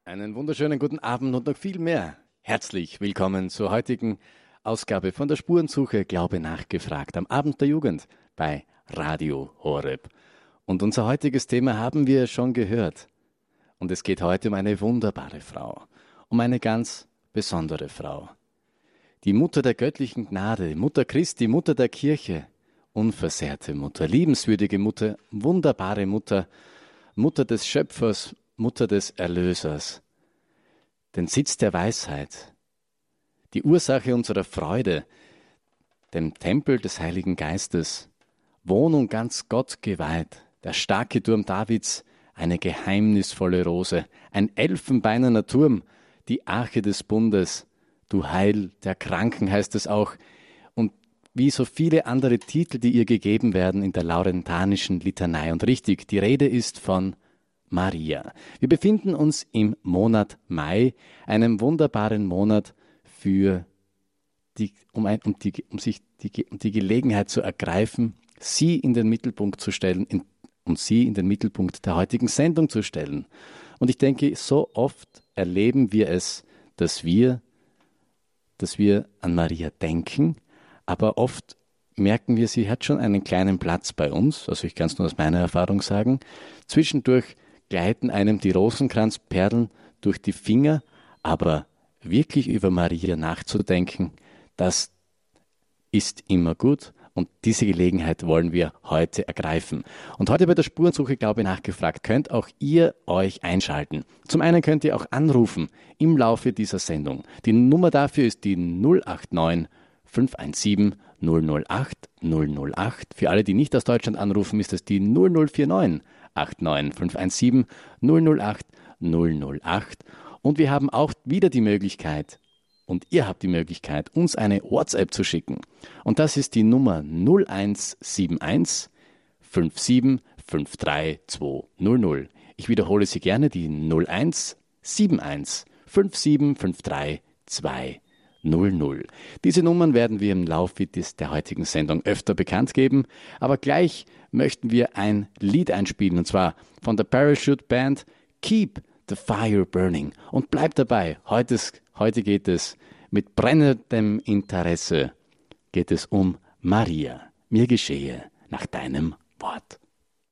Einen wunderschönen guten Abend und noch viel mehr. Herzlich willkommen zur heutigen Ausgabe von der Spurensuche Glaube nachgefragt am Abend der Jugend bei Radio Horeb. Und unser heutiges Thema haben wir schon gehört. Und es geht heute um eine wunderbare Frau, um eine ganz besondere Frau. Die Mutter der göttlichen Gnade, Mutter Christi, Mutter der Kirche, unversehrte Mutter, liebenswürdige Mutter, wunderbare Mutter, Mutter des Schöpfers, Mutter des Erlösers, den Sitz der Weisheit, die Ursache unserer Freude, dem Tempel des Heiligen Geistes, Wohnung ganz Gott geweiht, der starke Turm Davids, eine geheimnisvolle Rose, ein elfenbeinerner Turm, die Arche des Bundes, du Heil der Kranken heißt es auch, und wie so viele andere Titel, die ihr gegeben werden in der laurentanischen Litanei. Und richtig, die Rede ist von Maria. Wir befinden uns im Monat Mai, einem wunderbaren Monat um die Gelegenheit zu ergreifen, sie in den Mittelpunkt zu stellen und sie in den Mittelpunkt der heutigen Sendung zu stellen. Und ich denke, so oft erleben wir es, dass wir an Maria denken, aber oft merken wir, sie hat schon einen kleinen Platz bei uns, also ich kann es nur aus meiner Erfahrung sagen. Zwischendurch gleiten einem die Rosenkranzperlen durch die Finger, aber wirklich über Maria nachzudenken, das ist immer gut und diese Gelegenheit wollen wir heute ergreifen. Und heute bei der Spurensuche Glaube nachgefragt, könnt auch ihr euch einschalten. Zum einen könnt ihr auch anrufen im Laufe dieser Sendung. Die Nummer dafür ist die 089 517 008 008. Für alle, die nicht aus Deutschland anrufen, ist es die 0049 89 517 008 008. Und wir haben auch wieder die Möglichkeit, und ihr habt die Möglichkeit, uns eine WhatsApp zu schicken. Und das ist die Nummer 0171 57 53 200. Ich wiederhole sie gerne, die 0171 57 53 200. Diese Nummern werden wir im Laufe der heutigen Sendung öfter bekannt geben, aber gleich möchten wir ein Lied einspielen, und zwar von der Parachute Band, Keep the Fire Burning. Und bleibt dabei, heute geht es mit brennendem Interesse, geht es um Maria. Mir geschehe nach deinem Wort.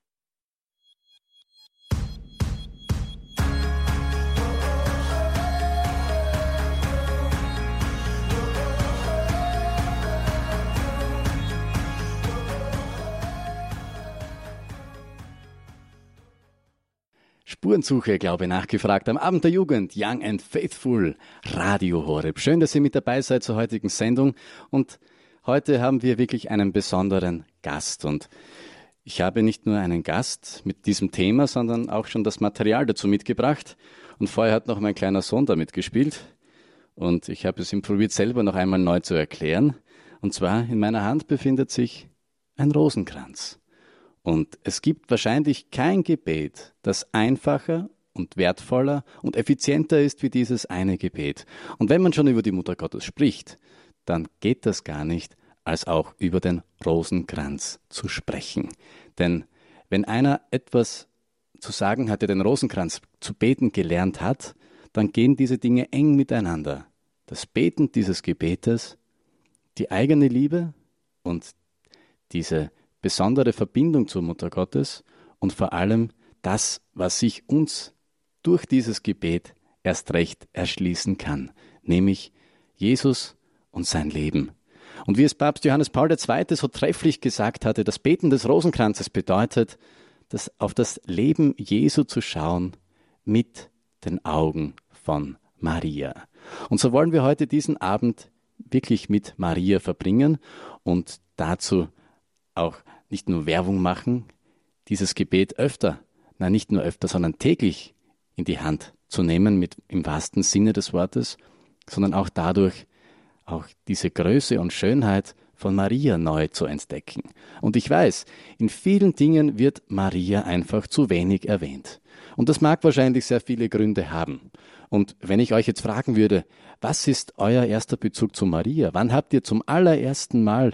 Spurensuche, Glaube nachgefragt, am Abend der Jugend, Young and Faithful, Radio Horeb. Schön, dass ihr mit dabei seid zur heutigen Sendung. Und heute haben wir wirklich einen besonderen Gast. Und ich habe nicht nur einen Gast mit diesem Thema, sondern auch schon das Material dazu mitgebracht. Und vorher hat noch mein kleiner Sohn damit gespielt. Und ich habe es ihm probiert, selber noch einmal neu zu erklären. Und zwar, in meiner Hand befindet sich ein Rosenkranz. Und es gibt wahrscheinlich kein Gebet, das einfacher und wertvoller und effizienter ist wie dieses eine Gebet. Und wenn man schon über die Mutter Gottes spricht, dann geht das gar nicht, als auch über den Rosenkranz zu sprechen. Denn wenn einer etwas zu sagen hat, der den Rosenkranz zu beten gelernt hat, dann gehen diese Dinge eng miteinander. Das Beten dieses Gebetes, die eigene Liebe und diese besondere Verbindung zur Mutter Gottes und vor allem das, was sich uns durch dieses Gebet erst recht erschließen kann, nämlich Jesus und sein Leben. Und wie es Papst Johannes Paul II. So trefflich gesagt hatte, das Beten des Rosenkranzes bedeutet, auf das Leben Jesu zu schauen mit den Augen von Maria. Und so wollen wir heute diesen Abend wirklich mit Maria verbringen und dazu auch nicht nur Werbung machen, dieses Gebet nicht nur öfter, sondern täglich in die Hand zu nehmen, im wahrsten Sinne des Wortes, sondern auch dadurch auch diese Größe und Schönheit von Maria neu zu entdecken. Und ich weiß, in vielen Dingen wird Maria einfach zu wenig erwähnt. Und das mag wahrscheinlich sehr viele Gründe haben. Und wenn ich euch jetzt fragen würde, was ist euer erster Bezug zu Maria? Wann habt ihr zum allerersten Mal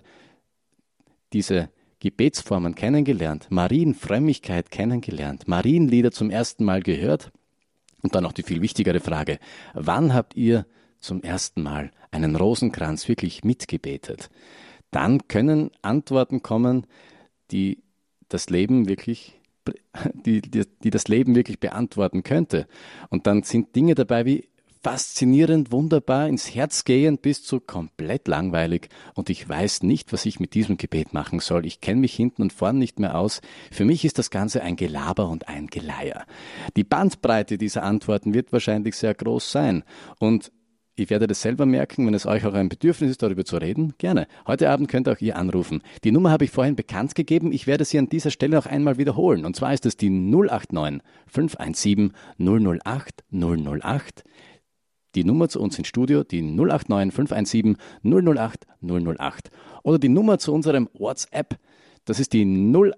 diese Gebetsformen kennengelernt, Marienfrömmigkeit kennengelernt, Marienlieder zum ersten Mal gehört? Und dann noch die viel wichtigere Frage, wann habt ihr zum ersten Mal einen Rosenkranz wirklich mitgebetet? Dann können Antworten kommen, die das Leben wirklich, die das Leben wirklich beantworten könnte. Und dann sind Dinge dabei wie faszinierend, wunderbar, ins Herz gehend bis zu komplett langweilig und ich weiß nicht, was ich mit diesem Gebet machen soll. Ich kenne mich hinten und vorn nicht mehr aus. Für mich ist das Ganze ein Gelaber und ein Geleier. Die Bandbreite dieser Antworten wird wahrscheinlich sehr groß sein und ich werde das selber merken, wenn es euch auch ein Bedürfnis ist, darüber zu reden, gerne. Heute Abend könnt ihr auch ihr anrufen. Die Nummer habe ich vorhin bekannt gegeben. Ich werde sie an dieser Stelle noch einmal wiederholen. Und zwar ist es die 089 517 008 008. Die Nummer zu uns ins Studio, die 089 517 008 008. Oder die Nummer zu unserem WhatsApp, das ist die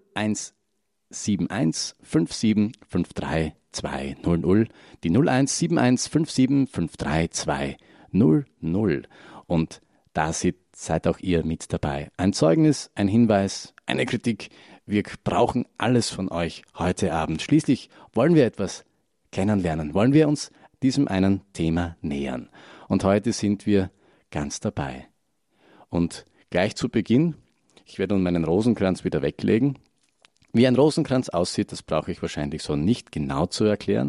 0171 57 53 200. Die 0171 57 53 200. Und da seid auch ihr mit dabei. Ein Zeugnis, ein Hinweis, eine Kritik. Wir brauchen alles von euch heute Abend. Schließlich wollen wir etwas kennenlernen, wollen wir uns diesem einen Thema nähern. Und heute sind wir ganz dabei. Und gleich zu Beginn, ich werde nun meinen Rosenkranz wieder weglegen. Wie ein Rosenkranz aussieht, das brauche ich wahrscheinlich so nicht genau zu erklären.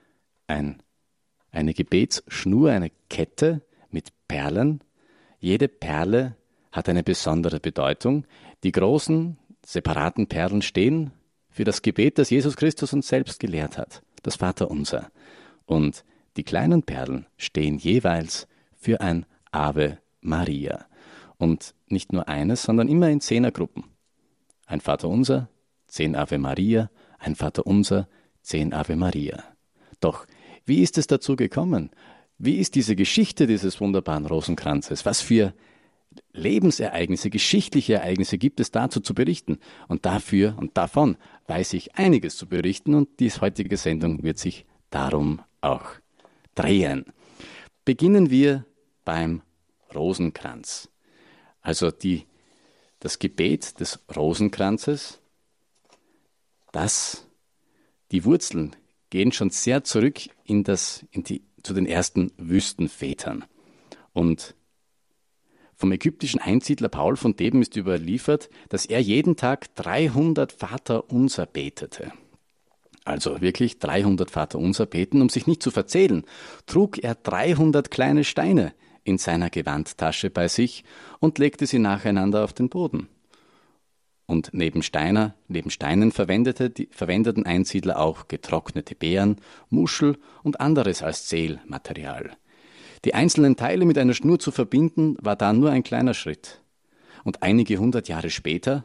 Eine Gebetsschnur, eine Kette mit Perlen. Jede Perle hat eine besondere Bedeutung. Die großen, separaten Perlen stehen für das Gebet, das Jesus Christus uns selbst gelehrt hat, das Vaterunser. Und die kleinen Perlen stehen jeweils für ein Ave Maria. Und nicht nur eines, sondern immer in Zehnergruppen. Ein Vaterunser, 10 Ave Maria, ein Vaterunser, 10 Ave Maria. Doch wie ist es dazu gekommen? Wie ist diese Geschichte dieses wunderbaren Rosenkranzes? Was für Lebensereignisse, geschichtliche Ereignisse gibt es dazu zu berichten? Und dafür und davon weiß ich einiges zu berichten und die heutige Sendung wird sich darum auch drehen. Beginnen wir beim Rosenkranz. Also das Gebet des Rosenkranzes, die Wurzeln gehen schon sehr zurück zu den ersten Wüstenvätern. Und vom ägyptischen Einsiedler Paul von Theben ist überliefert, dass er jeden Tag 300 Vaterunser betete. Also wirklich 300 Vaterunser beten, um sich nicht zu verzählen, trug er 300 kleine Steine in seiner Gewandtasche bei sich und legte sie nacheinander auf den Boden. Und neben Steinen verwendeten Einsiedler auch getrocknete Beeren, Muschel und anderes als Zählmaterial. Die einzelnen Teile mit einer Schnur zu verbinden, war dann nur ein kleiner Schritt. Und einige hundert Jahre später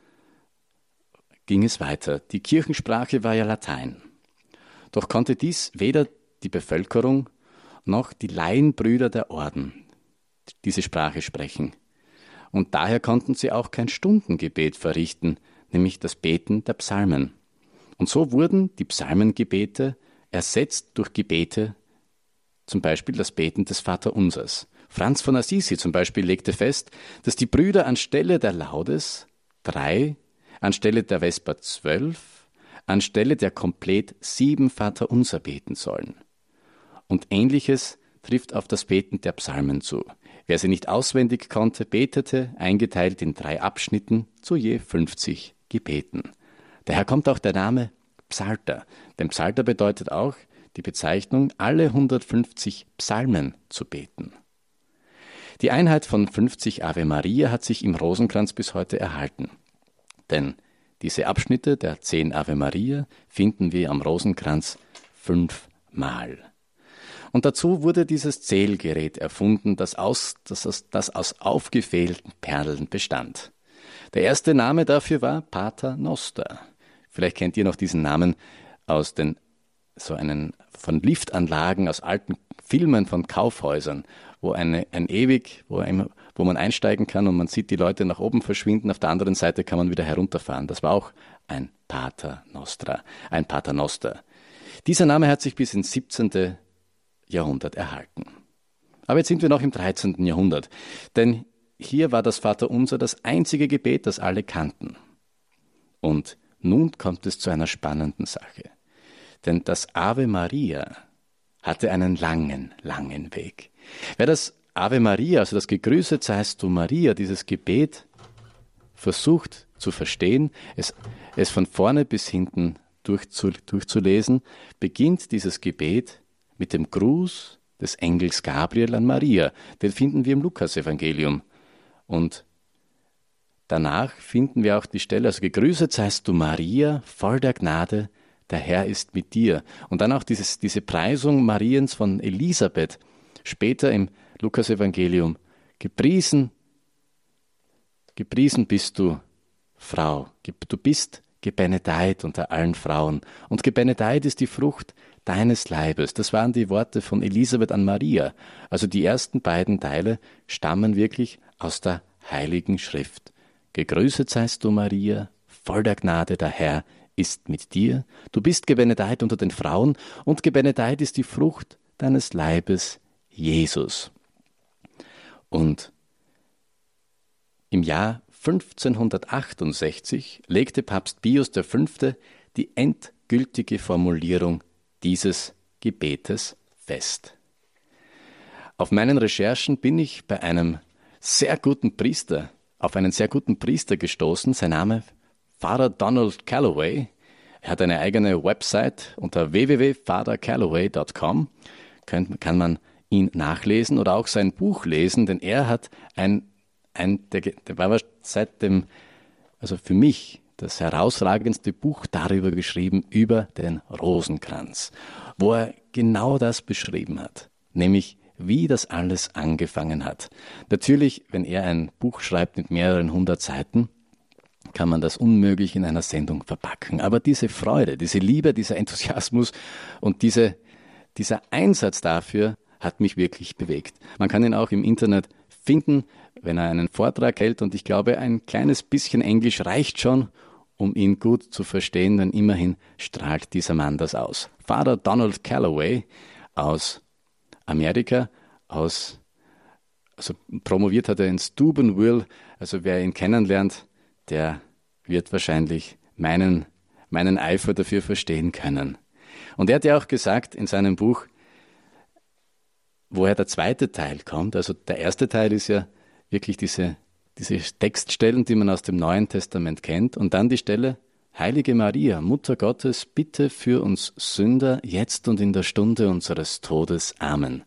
ging es weiter. Die Kirchensprache war ja Latein. Doch konnte dies weder die Bevölkerung noch die Laienbrüder der Orden diese Sprache sprechen. Und daher konnten sie auch kein Stundengebet verrichten, nämlich das Beten der Psalmen. Und so wurden die Psalmengebete ersetzt durch Gebete, zum Beispiel das Beten des Vaterunsers. Franz von Assisi zum Beispiel legte fest, dass die Brüder anstelle der Laudes 3, anstelle der Vesper 12, anstelle der komplett 7 Vaterunser beten sollen. Und Ähnliches trifft auf das Beten der Psalmen zu. Wer sie nicht auswendig konnte, betete, eingeteilt in 3 Abschnitten, zu je 50 Gebeten. Daher kommt auch der Name Psalter. Denn Psalter bedeutet auch die Bezeichnung, alle 150 Psalmen zu beten. Die Einheit von 50 Ave Maria hat sich im Rosenkranz bis heute erhalten. Denn diese Abschnitte der 10 Ave Maria finden wir am Rosenkranz 5-mal. Und dazu wurde dieses Zählgerät erfunden, das aus aufgefählten Perlen bestand. Der erste Name dafür war Pater Noster. Vielleicht kennt ihr noch diesen Namen von Liftanlagen, aus alten Filmen von Kaufhäusern, wo man einsteigen kann und man sieht die Leute nach oben verschwinden, auf der anderen Seite kann man wieder herunterfahren. Das war auch ein Pater Noster. Dieser Name hat sich bis ins 17. Jahrhundert erhalten. Aber jetzt sind wir noch im 13. Jahrhundert, denn hier war das Vaterunser das einzige Gebet, das alle kannten. Und nun kommt es zu einer spannenden Sache. Denn das Ave Maria, hatte einen langen, langen Weg. Wer das Ave Maria, also das Gegrüßet seist du Maria, dieses Gebet versucht zu verstehen, es von vorne bis hinten durchzulesen, beginnt dieses Gebet mit dem Gruß des Engels Gabriel an Maria. Den finden wir im Lukasevangelium. Und danach finden wir auch die Stelle, also gegrüßet seist du Maria, voll der Gnade, der Herr ist mit dir. Und dann auch diese Preisung Mariens von Elisabeth, später im Lukasevangelium, gepriesen bist du, Frau, du bist gebenedeit unter allen Frauen und gebenedeit ist die Frucht deines Leibes. Das waren die Worte von Elisabeth an Maria. Also die ersten beiden Teile stammen wirklich aus der Heiligen Schrift. Gegrüßet seist du, Maria, voll der Gnade, der Herr ist mit dir. Du bist gebenedeit unter den Frauen und gebenedeit ist die Frucht deines Leibes, Jesus. Und im Jahr 1568 legte Papst Pius V. die endgültige Formulierung dieses Gebetes fest. Auf meinen Recherchen bin ich auf einen sehr guten Priester gestoßen. Sein Name Father Donald Calloway. Er hat eine eigene Website unter www.fathercalloway.com. Kann man ihn nachlesen oder auch sein Buch lesen, denn er hat der war also für mich das herausragendste Buch darüber geschrieben, über den Rosenkranz, wo er genau das beschrieben hat, nämlich wie das alles angefangen hat. Natürlich, wenn er ein Buch schreibt mit mehreren 100 Seiten, kann man das unmöglich in einer Sendung verpacken. Aber diese Freude, diese Liebe, dieser Enthusiasmus und dieser Einsatz dafür hat mich wirklich bewegt. Man kann ihn auch im Internet finden, wenn er einen Vortrag hält, und ich glaube, ein kleines bisschen Englisch reicht schon, um ihn gut zu verstehen, denn immerhin strahlt dieser Mann das aus. Father Donald Calloway aus Amerika, also promoviert hat er in Steubenville, also wer ihn kennenlernt, der wird wahrscheinlich meinen Eifer dafür verstehen können. Und er hat ja auch gesagt in seinem Buch, woher der zweite Teil kommt, also der erste Teil ist ja wirklich diese Textstellen, die man aus dem Neuen Testament kennt, und dann die Stelle, Heilige Maria, Mutter Gottes, bitte für uns Sünder, jetzt und in der Stunde unseres Todes. Amen.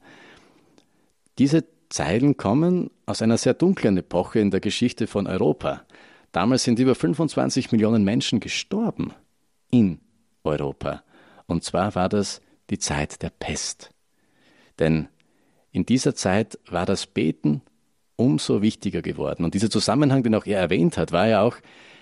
Diese Zeilen kommen aus einer sehr dunklen Epoche in der Geschichte von Europa. Damals sind über 25 Millionen Menschen gestorben in Europa. Und zwar war das die Zeit der Pest. Denn in dieser Zeit war das Beten umso wichtiger geworden. Und dieser Zusammenhang, den auch er erwähnt hat, war ja auch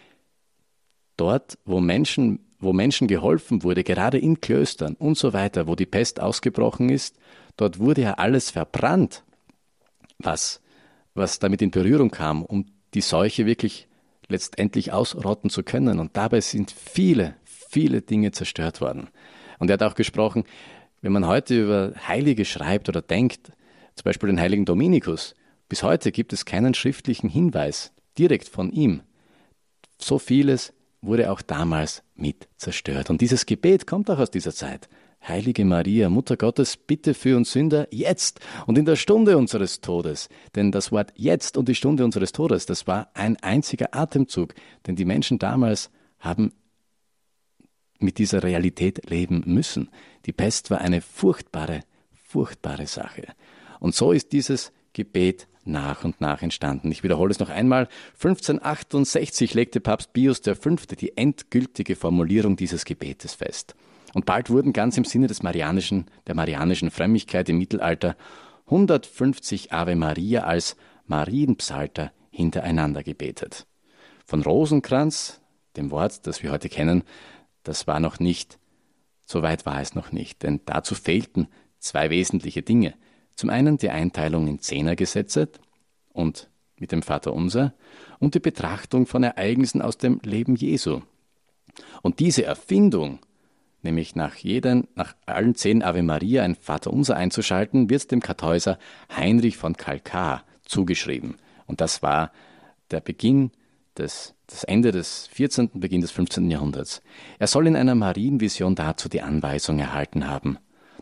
dort, wo Menschen geholfen wurde, gerade in Klöstern und so weiter, wo die Pest ausgebrochen ist, dort wurde ja alles verbrannt, was damit in Berührung kam, um die Seuche wirklich letztendlich ausrotten zu können. Und dabei sind viele, viele Dinge zerstört worden. Und er hat auch gesprochen, wenn man heute über Heilige schreibt oder denkt, zum Beispiel den heiligen Dominikus, bis heute gibt es keinen schriftlichen Hinweis direkt von ihm. So vieles wurde auch damals mit zerstört. Und dieses Gebet kommt auch aus dieser Zeit. Heilige Maria, Mutter Gottes, bitte für uns Sünder jetzt und in der Stunde unseres Todes. Denn das Wort jetzt und die Stunde unseres Todes, das war ein einziger Atemzug, denn die Menschen damals haben mit dieser Realität leben müssen. Die Pest war eine furchtbare, furchtbare Sache. Und so ist dieses Gebet nach und nach entstanden. Ich wiederhole es noch einmal. 1568 legte Papst Pius V. die endgültige Formulierung dieses Gebetes fest. Und bald wurden ganz im Sinne der marianischen Frömmigkeit im Mittelalter 150 Ave Maria als Marienpsalter hintereinander gebetet. Von Rosenkranz, dem Wort, das wir heute kennen, das war noch nicht, so weit war es noch nicht, denn dazu fehlten zwei wesentliche Dinge. Zum einen die Einteilung in Zehnergesetze und mit dem Vaterunser und die Betrachtung von Ereignissen aus dem Leben Jesu. Und diese Erfindung, nämlich nach allen 10 Ave Maria ein Vaterunser einzuschalten, wird dem Kartäuser Heinrich von Kalkar zugeschrieben. Und das war der Beginn das Ende des 14., Beginn des 15. Jahrhunderts. Er soll in einer Marienvision dazu die Anweisung erhalten haben.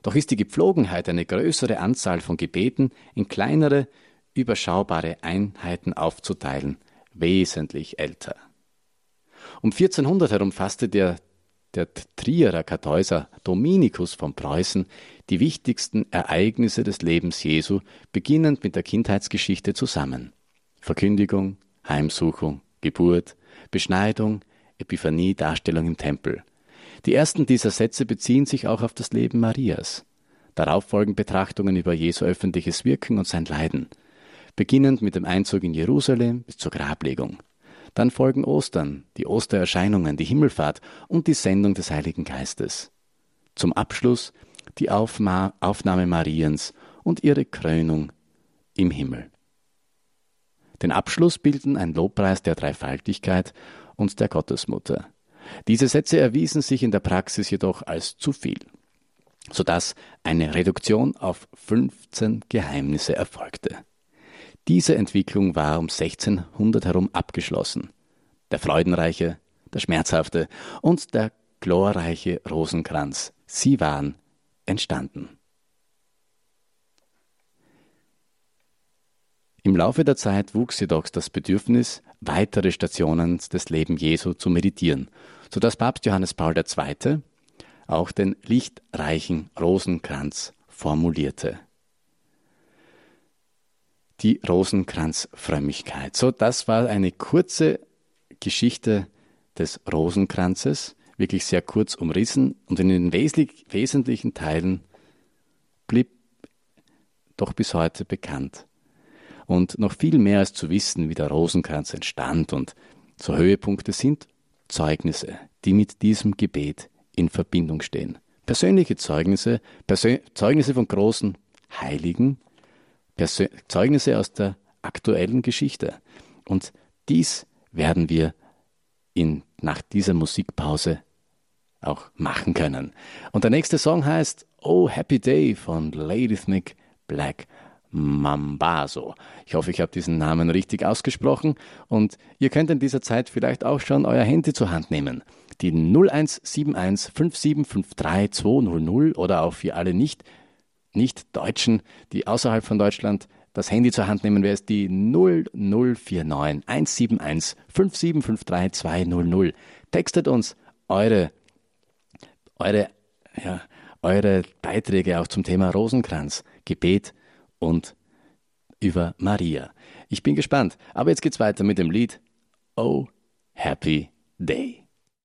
Doch ist die Gepflogenheit, eine größere Anzahl von Gebeten in kleinere, überschaubare Einheiten aufzuteilen, wesentlich älter. Um 1400 herum fasste der Trierer Kartäuser Dominikus von Preußen die wichtigsten Ereignisse des Lebens Jesu, beginnend mit der Kindheitsgeschichte zusammen. Verkündigung, Heimsuchung, Geburt, Beschneidung, Epiphanie, Darstellung im Tempel. Die ersten dieser Sätze beziehen sich auch auf das Leben Marias. Darauf folgen Betrachtungen über Jesu öffentliches Wirken und sein Leiden, beginnend mit dem Einzug in Jerusalem bis zur Grablegung. Dann folgen Ostern, die Ostererscheinungen, die Himmelfahrt und die Sendung des Heiligen Geistes. Zum Abschluss die Aufnahme Mariens und ihre Krönung im Himmel. Den Abschluss bilden ein Lobpreis der Dreifaltigkeit und der Gottesmutter. Diese Sätze erwiesen sich in der Praxis jedoch als zu viel, sodass eine Reduktion auf 15 Geheimnisse erfolgte. Diese Entwicklung war um 1600 herum abgeschlossen. Der freudenreiche, der schmerzhafte und der glorreiche Rosenkranz, sie waren entstanden. Im Laufe der Zeit wuchs jedoch das Bedürfnis, weitere Stationen des Lebens Jesu zu meditieren, sodass Papst Johannes Paul II. Auch den lichtreichen Rosenkranz formulierte. Die Rosenkranzfrömmigkeit. So, das war eine kurze Geschichte des Rosenkranzes, wirklich sehr kurz umrissen und in den wesentlichen Teilen blieb doch bis heute bekannt. Und noch viel mehr als zu wissen, wie der Rosenkranz entstand und so Höhepunkte sind Zeugnisse, die mit diesem Gebet in Verbindung stehen. Persönliche Zeugnisse, Zeugnisse von großen Heiligen, Zeugnisse aus der aktuellen Geschichte. Und dies werden wir nach dieser Musikpause auch machen können. Und der nächste Song heißt Oh Happy Day von Ladysmith Black Mambazo. Ich hoffe, ich habe diesen Namen richtig ausgesprochen und ihr könnt in dieser Zeit vielleicht auch schon euer Handy zur Hand nehmen. Die 0171 5753 200 oder auch für alle Nicht-Deutschen, die außerhalb von Deutschland das Handy zur Hand nehmen, wäre es die 0049 171 5753 200. Textet uns eure Beiträge auch zum Thema Rosenkranz, Gebet und über Maria. Ich bin gespannt, aber jetzt geht's weiter mit dem Lied Oh Happy Day.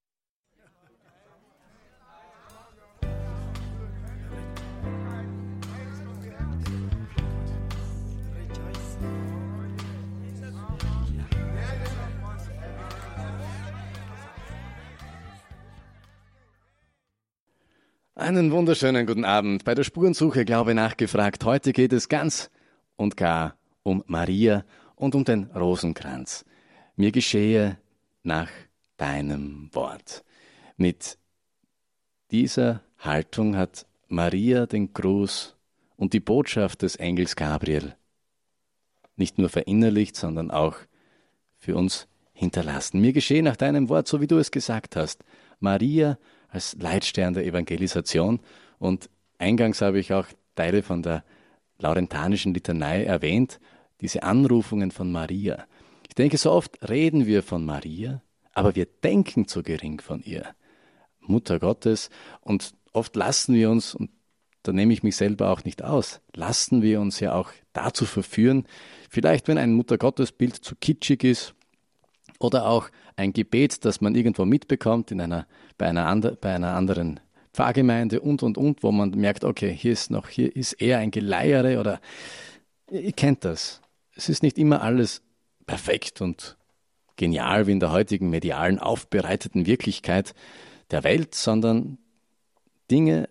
Einen wunderschönen guten Abend. Bei der Spurensuche Glaube nachgefragt. Heute geht es ganz und gar um Maria und um den Rosenkranz. Mir geschehe nach deinem Wort. Mit dieser Haltung hat Maria den Gruß und die Botschaft des Engels Gabriel nicht nur verinnerlicht, sondern auch für uns hinterlassen. Mir geschehe nach deinem Wort, so wie du es gesagt hast. Maria als Leitstern der Evangelisation. Und eingangs habe ich auch Teile von der laurentanischen Litanei erwähnt, diese Anrufungen von Maria. Ich denke, so oft reden wir von Maria, aber wir denken zu gering von ihr. Mutter Gottes. Und oft lassen wir uns, und da nehme ich mich selber auch nicht aus, lassen wir uns ja auch dazu verführen, vielleicht wenn ein Mutter-Gottes-Bild zu kitschig ist, oder auch ein Gebet, das man irgendwo mitbekommt bei einer anderen Pfarrgemeinde und, wo man merkt, okay, hier ist eher ein Geleiere oder ihr kennt das. Es ist nicht immer alles perfekt und genial wie in der heutigen medialen, aufbereiteten Wirklichkeit der Welt, sondern Dinge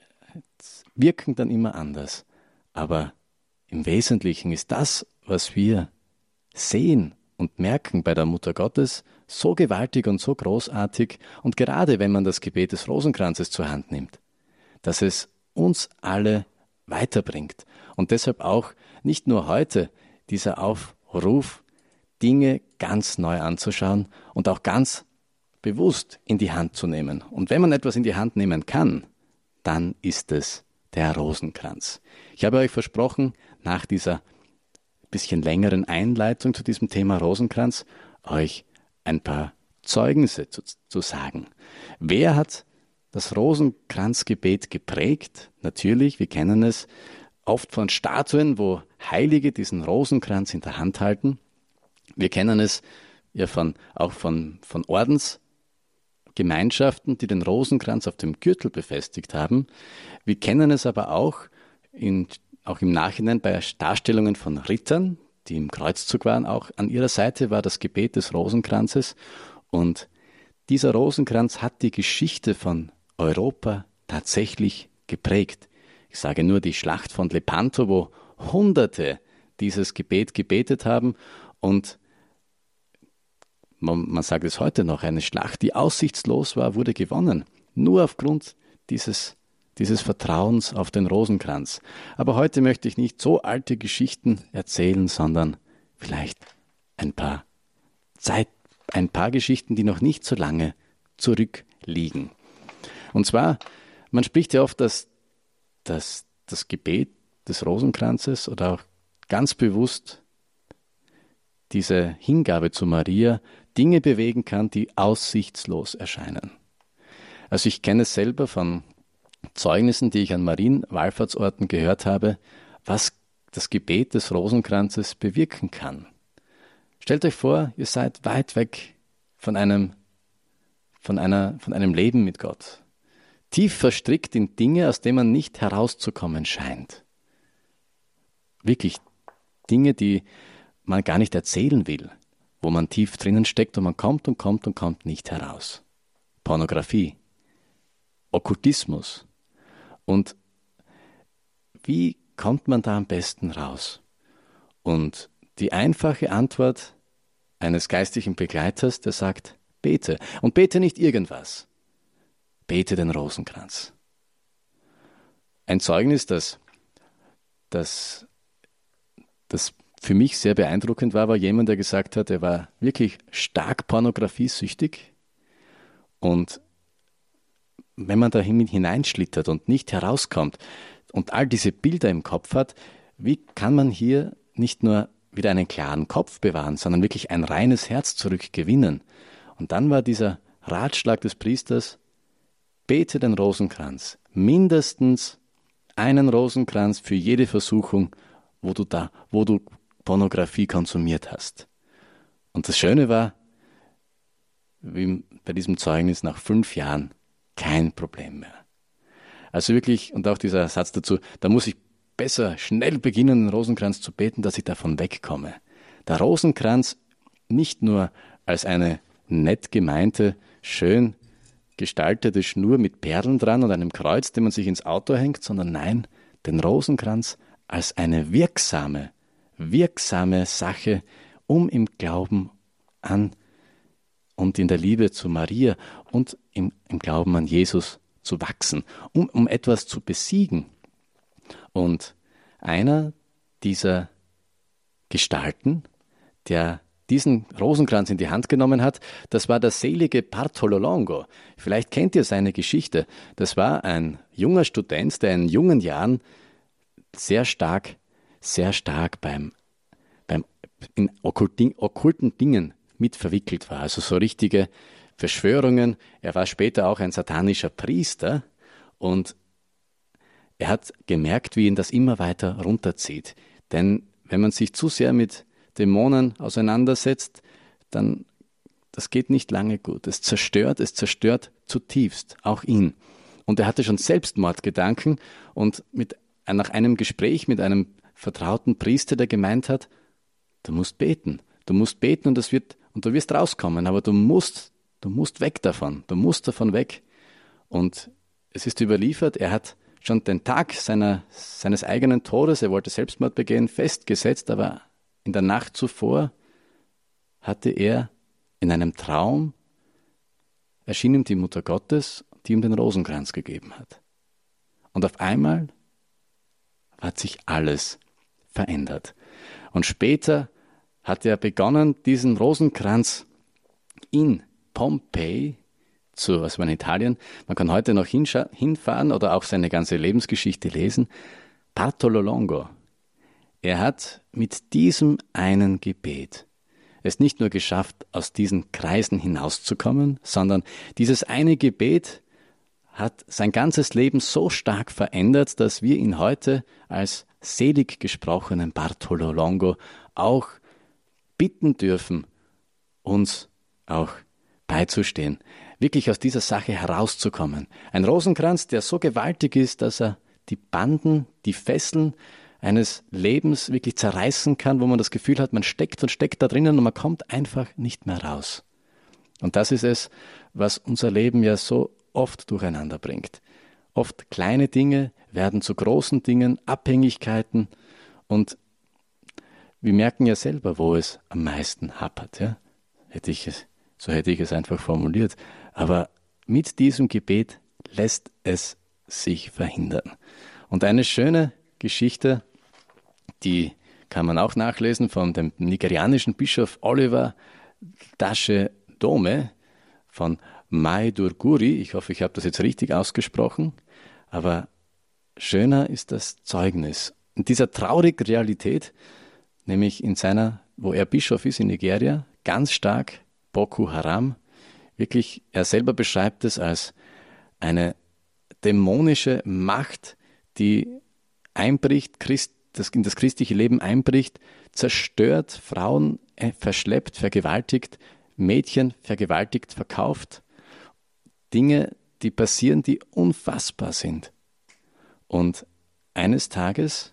wirken dann immer anders. Aber im Wesentlichen ist das, was wir sehen und merken bei der Mutter Gottes, so gewaltig und so großartig, und gerade wenn man das Gebet des Rosenkranzes zur Hand nimmt, dass es uns alle weiterbringt. Und deshalb auch nicht nur heute dieser Aufruf, Dinge ganz neu anzuschauen und auch ganz bewusst in die Hand zu nehmen. Und wenn man etwas in die Hand nehmen kann, dann ist es der Rosenkranz. Ich habe euch versprochen, nach dieser bisschen längeren Einleitung zu diesem Thema Rosenkranz, euch ein paar Zeugnisse zu sagen. Wer hat das Rosenkranzgebet geprägt? Natürlich, wir kennen es oft von Statuen, wo Heilige diesen Rosenkranz in der Hand halten. Wir kennen es ja auch von Ordensgemeinschaften, die den Rosenkranz auf dem Gürtel befestigt haben. Wir kennen es aber auch im Nachhinein bei Darstellungen von Rittern, die im Kreuzzug waren. Auch an ihrer Seite war das Gebet des Rosenkranzes. Und dieser Rosenkranz hat die Geschichte von Europa tatsächlich geprägt. Ich sage nur die Schlacht von Lepanto, wo Hunderte dieses Gebet gebetet haben, und man sagt es heute noch, eine Schlacht, die aussichtslos war, wurde gewonnen. Nur aufgrund dieses Vertrauens auf den Rosenkranz. Aber heute möchte ich nicht so alte Geschichten erzählen, sondern vielleicht ein paar Geschichten, die noch nicht so lange zurückliegen. Und zwar, man spricht ja oft, dass das Gebet des Rosenkranzes oder auch ganz bewusst diese Hingabe zu Maria Dinge bewegen kann, die aussichtslos erscheinen. Also ich kenne es selber von Zeugnissen, die ich an Marienwallfahrtsorten gehört habe, was das Gebet des Rosenkranzes bewirken kann. Stellt euch vor, ihr seid weit weg von einem Leben mit Gott. Tief verstrickt in Dinge, aus denen man nicht herauszukommen scheint. Wirklich Dinge, die man gar nicht erzählen will, wo man tief drinnen steckt und man kommt und kommt und kommt nicht heraus. Pornografie, Okkultismus. Und wie kommt man da am besten raus? Und die einfache Antwort eines geistlichen Begleiters, der sagt, bete. Und bete nicht irgendwas. Bete den Rosenkranz. Ein Zeugnis, das für mich sehr beeindruckend war jemand, der gesagt hat, er war wirklich stark pornografiesüchtig, und wenn man da hineinschlittert und nicht herauskommt und all diese Bilder im Kopf hat, wie kann man hier nicht nur wieder einen klaren Kopf bewahren, sondern wirklich ein reines Herz zurückgewinnen? Und dann war dieser Ratschlag des Priesters, bete den Rosenkranz, mindestens einen Rosenkranz für jede Versuchung, wo du Pornografie konsumiert hast. Und das Schöne war, wie bei diesem Zeugnis nach 5 Jahren kein Problem mehr. Also wirklich, und auch dieser Satz dazu, da muss ich besser schnell beginnen, den Rosenkranz zu beten, dass ich davon wegkomme. Der Rosenkranz nicht nur als eine nett gemeinte, schön gestaltete Schnur mit Perlen dran und einem Kreuz, den man sich ins Auto hängt, sondern nein, den Rosenkranz als eine wirksame Sache, um im Glauben an und in der Liebe zu Maria und im Glauben an Jesus zu wachsen, um etwas zu besiegen. Und einer dieser Gestalten, der diesen Rosenkranz in die Hand genommen hat, das war der selige Bartolo Longo. Vielleicht kennt ihr seine Geschichte. Das war ein junger Student, der in jungen Jahren sehr stark in okkulten Dingen mit verwickelt war. Also so richtige Verschwörungen. Er war später auch ein satanischer Priester, und er hat gemerkt, wie ihn das immer weiter runterzieht. Denn wenn man sich zu sehr mit Dämonen auseinandersetzt, dann das geht nicht lange gut. Es zerstört zutiefst, auch ihn. Und er hatte schon Selbstmordgedanken, und nach einem Gespräch mit einem vertrauten Priester, der gemeint hat, du musst beten und du wirst rauskommen, aber du musst weg davon, du musst davon weg. Und es ist überliefert, er hat schon den Tag seines eigenen Todes, er wollte Selbstmord begehen, festgesetzt, aber in der Nacht zuvor hatte er in einem Traum, erschien ihm die Mutter Gottes, die ihm den Rosenkranz gegeben hat. Und auf einmal hat sich alles verändert. Und später hat er begonnen, diesen Rosenkranz in Pompeji also in Italien, man kann heute noch hinfahren oder auch seine ganze Lebensgeschichte lesen, Bartolo Longo. Er hat mit diesem einen Gebet es nicht nur geschafft, aus diesen Kreisen hinauszukommen, sondern dieses eine Gebet hat sein ganzes Leben so stark verändert, dass wir ihn heute als selig gesprochenen Bartolo Longo auch bitten dürfen, uns auch beizustehen, wirklich aus dieser Sache herauszukommen. Ein Rosenkranz, der so gewaltig ist, dass er die Banden, die Fesseln eines Lebens wirklich zerreißen kann, wo man das Gefühl hat, man steckt und steckt da drinnen und man kommt einfach nicht mehr raus. Und das ist es, was unser Leben ja so oft durcheinander bringt. Oft kleine Dinge werden zu großen Dingen, Abhängigkeiten, und wir merken ja selber, wo es am meisten hapert. Ja? So hätte ich es einfach formuliert. Aber mit diesem Gebet lässt es sich verhindern. Und eine schöne Geschichte, die kann man auch nachlesen von dem nigerianischen Bischof Oliver Dashe Dome von Maiduguri. Ich hoffe, ich habe das jetzt richtig ausgesprochen. Aber schöner ist das Zeugnis. In dieser traurigen Realität, nämlich wo er Bischof ist in Nigeria, ganz stark Boko Haram, wirklich, er selber beschreibt es als eine dämonische Macht, die einbricht, in das christliche Leben einbricht, zerstört, Frauen verschleppt, vergewaltigt, Mädchen vergewaltigt, verkauft. Dinge, die passieren, die unfassbar sind. Und eines Tages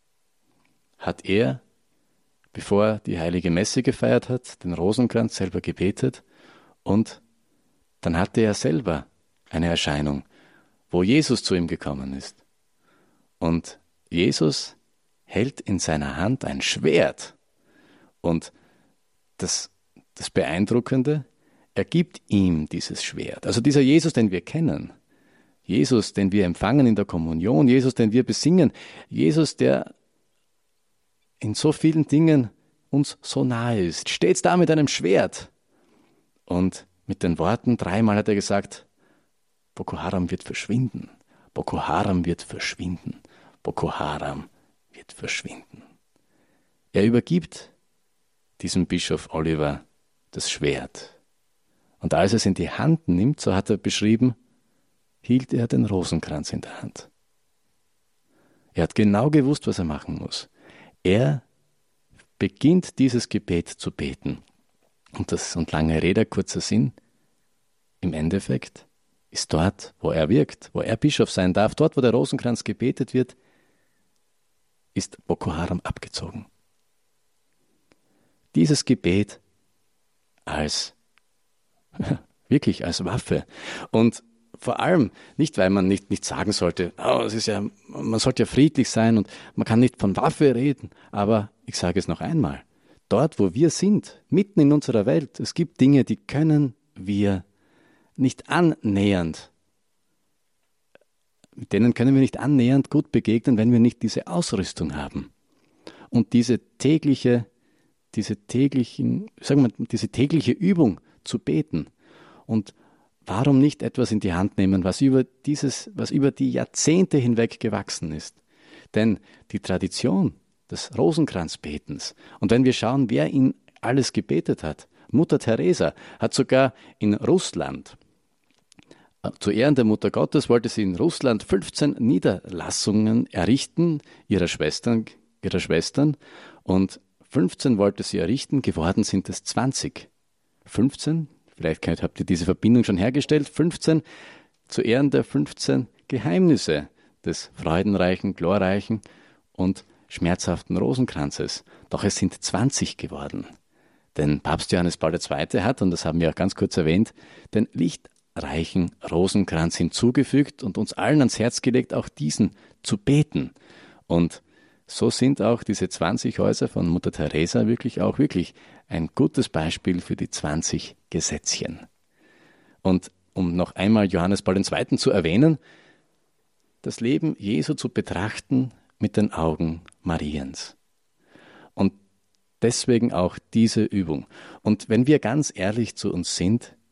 hat er, bevor er die heilige Messe gefeiert hat, den Rosenkranz selber gebetet, und dann hatte er selber eine Erscheinung, wo Jesus zu ihm gekommen ist. Und Jesus hält in seiner Hand ein Schwert. Und das Beeindruckende, er gibt ihm dieses Schwert. Also dieser Jesus, den wir kennen, Jesus, den wir empfangen in der Kommunion, Jesus, den wir besingen, Jesus, der in so vielen Dingen uns so nahe ist, steht da mit einem Schwert. Und mit den Worten, 3-mal hat er gesagt, Boko Haram wird verschwinden, Boko Haram wird verschwinden, Boko Haram wird verschwinden. Er übergibt diesem Bischof Oliver das Schwert. Und als er es in die Hand nimmt, so hat er beschrieben, hielt er den Rosenkranz in der Hand. Er hat genau gewusst, was er machen muss. Er beginnt dieses Gebet zu beten. Und lange Rede, kurzer Sinn, im Endeffekt ist dort, wo er wirkt, wo er Bischof sein darf, dort, wo der Rosenkranz gebetet wird, ist Boko Haram abgezogen. Dieses Gebet wirklich als Waffe. Und vor allem nicht, weil man nicht sagen sollte, man sollte ja friedlich sein und man kann nicht von Waffe reden, aber ich sage es noch einmal, dort, wo wir sind, mitten in unserer Welt, es gibt Dinge, die können wir nicht annähernd, mit denen können wir nicht annähernd gut begegnen, wenn wir nicht diese Ausrüstung haben. Und diese tägliche Übung zu beten. Und warum nicht etwas in die Hand nehmen, was über die Jahrzehnte hinweg gewachsen ist? Denn die Tradition des Rosenkranzbetens, und wenn wir schauen, wer ihn alles gebetet hat, Mutter Teresa hat sogar in Russland, zu Ehren der Mutter Gottes wollte sie in Russland 15 Niederlassungen errichten, ihrer Schwestern, und 15 wollte sie errichten, geworden sind es 20. 15, vielleicht habt ihr diese Verbindung schon hergestellt, 15 zu Ehren der 15 Geheimnisse des freudenreichen, glorreichen und schmerzhaften Rosenkranzes. Doch es sind 20 geworden. Denn Papst Johannes Paul II. Hat, und das haben wir auch ganz kurz erwähnt, den lichtreichen Rosenkranz hinzugefügt und uns allen ans Herz gelegt, auch diesen zu beten. Und so sind auch diese 20 Häuser von Mutter Teresa wirklich ein gutes Beispiel für die 20 Gesetzchen. Und um noch einmal Johannes Paul II. Zu erwähnen, das Leben Jesu zu betrachten mit den Augen Mariens. Und deswegen auch diese Übung. Und wenn wir ganz ehrlich zu uns sind,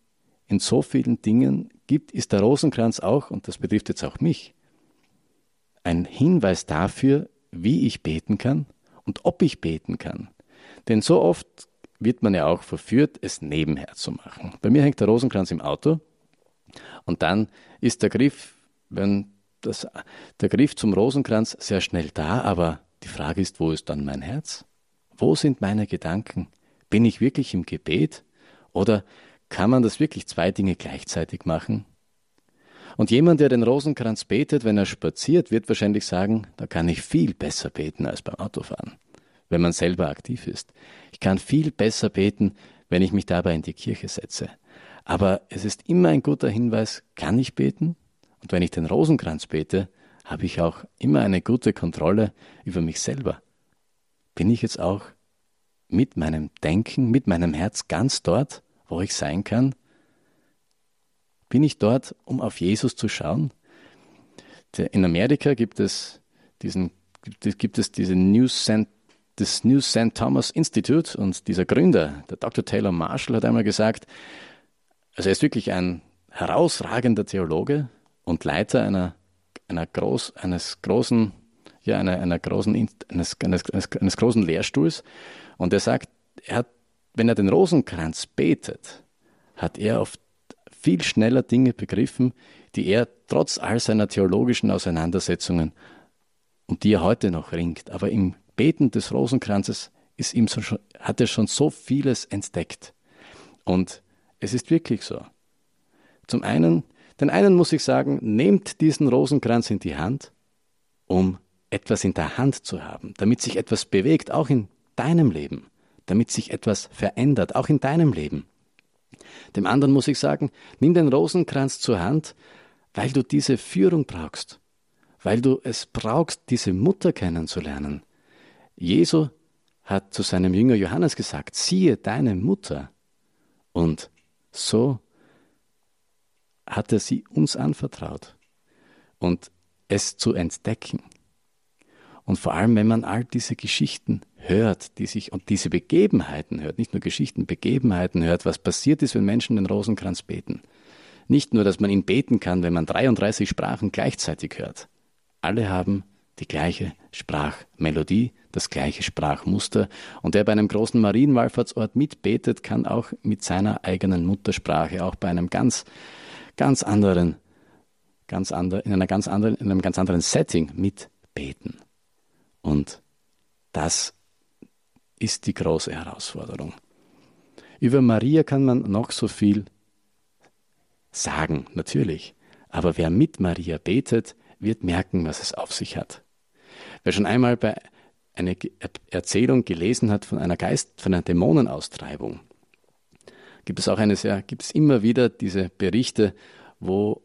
in so vielen Dingen gibt, ist der Rosenkranz auch, und das betrifft jetzt auch mich, ein Hinweis dafür, wie ich beten kann und ob ich beten kann. Denn so oft wird man ja auch verführt, es nebenher zu machen. Bei mir hängt der Rosenkranz im Auto und dann ist der Griff, der Griff zum Rosenkranz sehr schnell da, aber die Frage ist, wo ist dann mein Herz? Wo sind meine Gedanken? Bin ich wirklich im Gebet? Oder kann man das wirklich zwei Dinge gleichzeitig machen? Und jemand, der den Rosenkranz betet, wenn er spaziert, wird wahrscheinlich sagen, da kann ich viel besser beten als beim Autofahren, wenn man selber aktiv ist. Ich kann viel besser beten, wenn ich mich dabei in die Kirche setze. Aber es ist immer ein guter Hinweis, kann ich beten? Und wenn ich den Rosenkranz bete, habe ich auch immer eine gute Kontrolle über mich selber. Bin ich jetzt auch mit meinem Denken, mit meinem Herz ganz dort, wo ich sein kann? Bin ich dort, um auf Jesus zu schauen? In Amerika gibt es das New St. Thomas Institute, und dieser Gründer, der Dr. Taylor Marshall, hat einmal gesagt, also er ist wirklich ein herausragender Theologe und Leiter eines großen Lehrstuhls, und er sagt, wenn er den Rosenkranz betet, hat er oft viel schneller Dinge begriffen, die er trotz all seiner theologischen Auseinandersetzungen, um die er heute noch ringt, aber im Beten des Rosenkranzes hat er schon so vieles entdeckt. Und es ist wirklich so. Den einen muss ich sagen, nehmt diesen Rosenkranz in die Hand, um etwas in der Hand zu haben, damit sich etwas bewegt, auch in deinem Leben, damit sich etwas verändert, auch in deinem Leben. Dem anderen muss ich sagen, nimm den Rosenkranz zur Hand, weil du diese Führung brauchst, weil du es brauchst, diese Mutter kennenzulernen. Jesu hat zu seinem Jünger Johannes gesagt, siehe deine Mutter. Und so hat er sie uns anvertraut. Und es zu entdecken. Und vor allem, wenn man all diese Geschichten hört, und diese Begebenheiten hört, nicht nur Geschichten, Begebenheiten hört, was passiert ist, wenn Menschen den Rosenkranz beten. Nicht nur, dass man ihn beten kann, wenn man 33 Sprachen gleichzeitig hört. Alle haben die gleiche Sprachmelodie, das gleiche Sprachmuster. Und der bei einem großen Marienwallfahrtsort mitbetet, kann auch mit seiner eigenen Muttersprache, auch bei einem in einem ganz anderen Setting mitbeten. Und das ist die große Herausforderung. Über Maria kann man noch so viel sagen, natürlich. Aber wer mit Maria betet, wird merken, was es auf sich hat. Wer schon einmal eine Erzählung gelesen hat von einer Dämonenaustreibung, gibt es immer wieder diese Berichte, wo,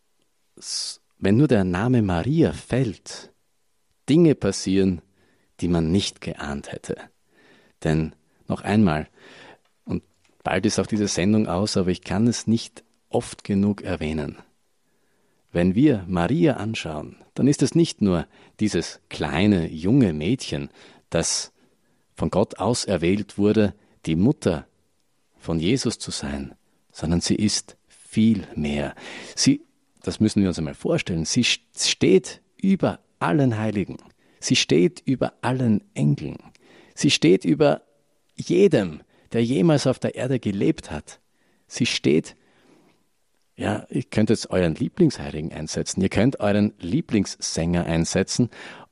wenn nur der Name Maria fällt, Dinge passieren, die man nicht geahnt hätte. Denn noch einmal, und bald ist auch diese Sendung aus, aber ich kann es nicht oft genug erwähnen. Wenn wir Maria anschauen, dann ist es nicht nur dieses kleine, junge Mädchen, das von Gott auserwählt wurde, die Mutter von Jesus zu sein, sondern sie ist viel mehr. Das müssen wir uns einmal vorstellen, sie steht über allen Heiligen. Sie steht über allen Engeln. Sie steht über jedem, der jemals auf der Erde gelebt hat. Sie steht, ja, ihr könnt jetzt euren Lieblingsheiligen einsetzen, ihr könnt euren Lieblingssänger einsetzen,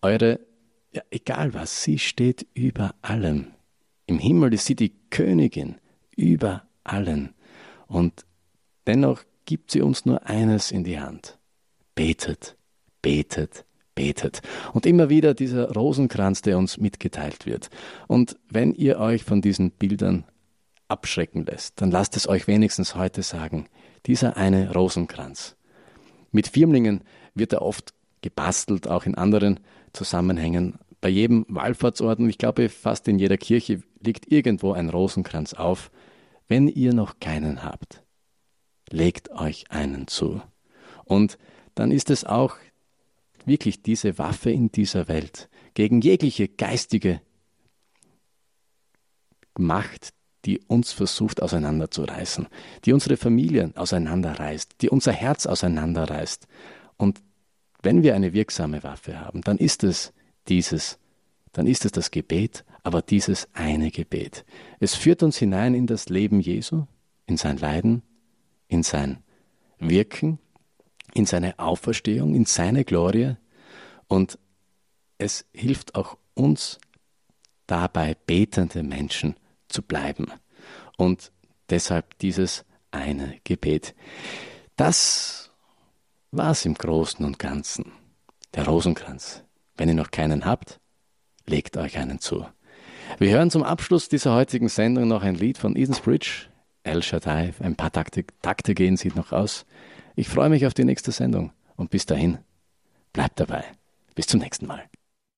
egal was, sie steht über allem. Im Himmel ist sie die Königin über allen. Und dennoch gibt sie uns nur eines in die Hand. Betet, betet, betet. Und immer wieder dieser Rosenkranz, der uns mitgeteilt wird. Und wenn ihr euch von diesen Bildern abschrecken lässt, dann lasst es euch wenigstens heute sagen, dieser eine Rosenkranz. Mit Firmlingen wird er oft gebastelt, auch in anderen Zusammenhängen. Bei jedem Wallfahrtsort, und ich glaube fast in jeder Kirche, liegt irgendwo ein Rosenkranz auf. Wenn ihr noch keinen habt, legt euch einen zu. Und dann ist es auch wirklich diese Waffe in dieser Welt gegen jegliche geistige Macht, die uns versucht auseinanderzureißen, die unsere Familien auseinanderreißt, die unser Herz auseinanderreißt. Und wenn wir eine wirksame Waffe haben, dann ist es das Gebet, aber dieses eine Gebet. Es führt uns hinein in das Leben Jesu, in sein Leiden, in sein Wirken, in seine Auferstehung, in seine Glorie, und es hilft auch uns dabei, betende Menschen zu bleiben. Und deshalb dieses eine Gebet. Das war's im Großen und Ganzen. Der Rosenkranz. Wenn ihr noch keinen habt, legt euch einen zu. Wir hören zum Abschluss dieser heutigen Sendung noch ein Lied von Eden's Bridge, El Shaddai. Ein paar Takte gehen sieht noch aus. Ich freue mich auf die nächste Sendung und bis dahin, bleibt dabei. Bis zum nächsten Mal.